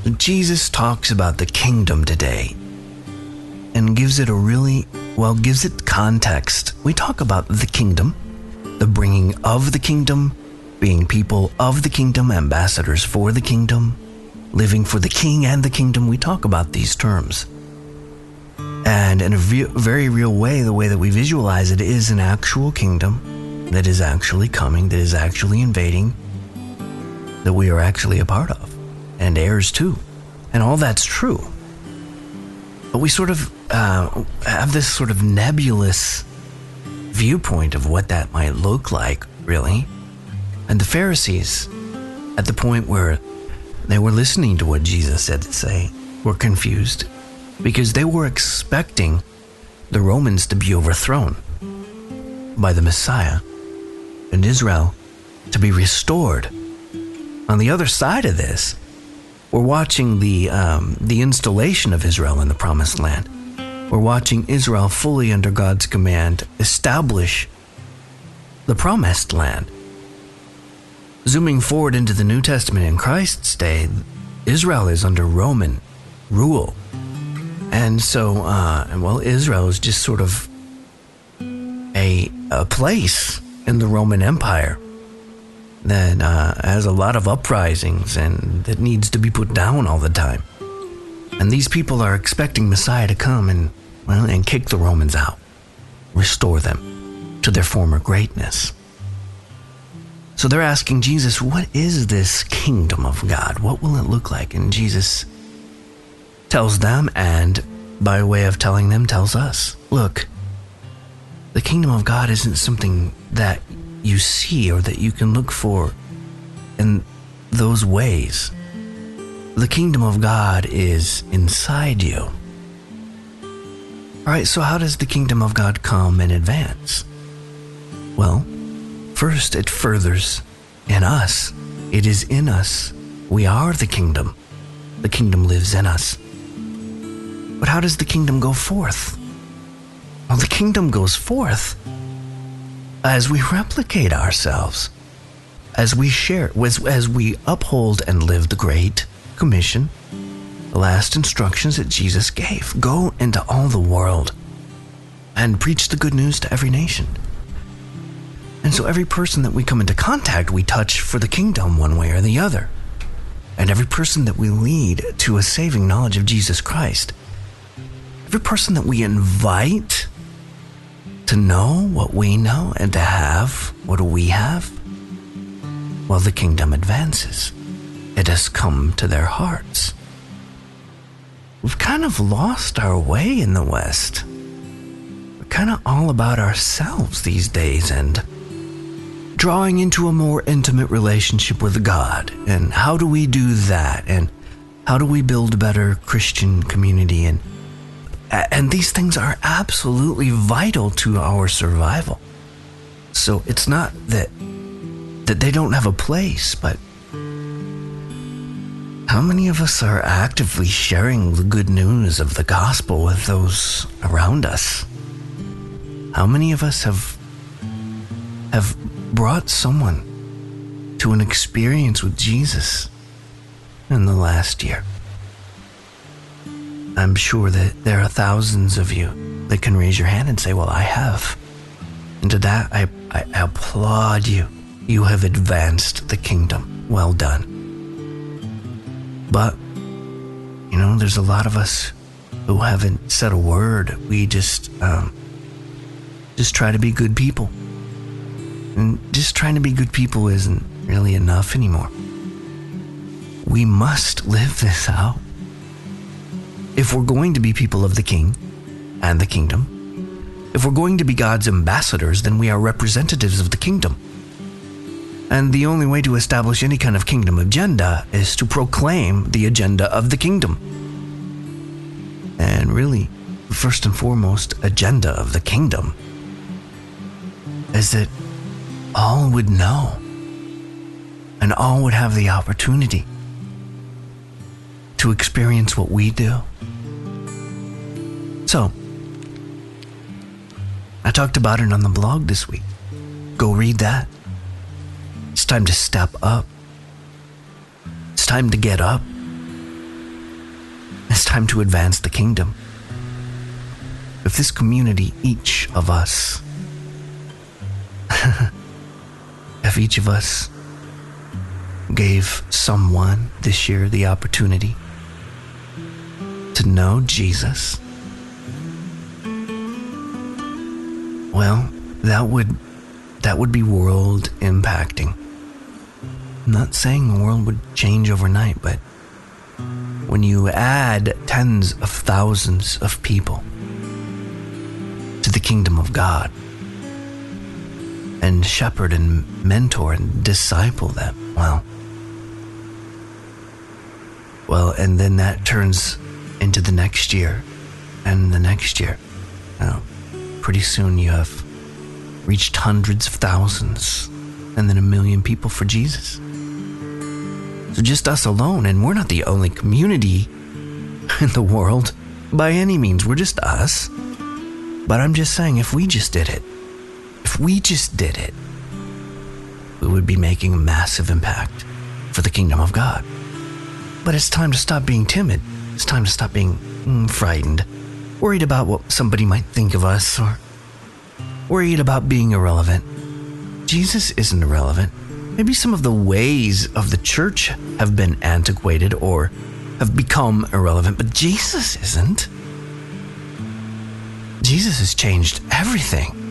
Jesus talks about the kingdom today and gives it gives it context. We talk about the kingdom, the bringing of the kingdom, being people of the kingdom, ambassadors for the kingdom, living for the king and the kingdom. We talk about these terms. And in a very real way, the way that we visualize it is an actual kingdom that is actually coming, that is actually invading, that we are actually a part of, and heirs to. And all that's true. But we sort of have this sort of nebulous viewpoint of what that might look like, really. And the Pharisees, at the point where they were listening to what Jesus had to say, were confused because they were expecting the Romans to be overthrown by the Messiah and Israel to be restored. On the other side of this, we're watching the installation of Israel in the Promised Land. We're watching Israel fully under God's command establish the Promised Land. Zooming forward into the New Testament in Christ's day, Israel is under Roman rule. And so, Israel is just sort of a place in the Roman Empire that has a lot of uprisings and that needs to be put down all the time. And these people are expecting Messiah to come and kick the Romans out, restore them to their former greatness. So they're asking Jesus, what is this kingdom of God? What will it look like? And Jesus tells them, and by way of telling them, tells us, look, the kingdom of God isn't something that you see or that you can look for in those ways. The kingdom of God is inside you. All right, so how does the kingdom of God come and advance? Well, first, it furthers in us. It is in us. We are the kingdom. The kingdom lives in us. But how does the kingdom go forth? Well, the kingdom goes forth as we replicate ourselves, as we share, as we uphold and live the Great Commission, the last instructions that Jesus gave. Go into all the world and preach the good news to every nation. And so every person that we come into contact, we touch for the kingdom one way or the other. And every person that we lead to a saving knowledge of Jesus Christ, every person that we invite to know what we know and to have what we have, well, the kingdom advances. It has come to their hearts. We've kind of lost our way in the West. We're kind of all about ourselves these days and drawing into a more intimate relationship with God. And how do we do that? And how do we build a better Christian community? And these things are absolutely vital to our survival. So it's not that they don't have a place, but how many of us are actively sharing the good news of the gospel with those around us? How many of us have brought someone to an experience with Jesus in the last year? I'm sure that there are thousands of you that can raise your hand and say, well, I have. And to that, I applaud you. You have advanced the kingdom. Well done. But, there's a lot of us who haven't said a word. We just try to be good people. And just trying to be good people isn't really enough anymore. We must live this out. If we're going to be people of the King and the kingdom, if we're going to be God's ambassadors, then we are representatives of the kingdom. And the only way to establish any kind of kingdom agenda is to proclaim the agenda of the kingdom. And really, first and foremost, agenda of the kingdom is that all would know and all would have the opportunity to experience what we do. So, I talked about it on the blog this week. Go read that. It's time to step up. It's time to get up. It's time to advance the kingdom. If this community, each of us, if each of us gave someone this year the opportunity to know Jesus, well, that would be world impacting. I'm not saying the world would change overnight, but when you add tens of thousands of people to the kingdom of God and shepherd and mentor and disciple them, well, and then that turns into the next year and the next year. Pretty soon you have reached hundreds of thousands and then 1 million people for Jesus. So just us alone, and we're not the only community in the world by any means. We're just us. But I'm just saying, if we just did it, we would be making a massive impact for the kingdom of God. But it's time to stop being timid. It's time to stop being frightened, worried about what somebody might think of us, or worried about being irrelevant. Jesus isn't irrelevant. Maybe some of the ways of the church have been antiquated or have become irrelevant, but Jesus isn't. Jesus has changed everything.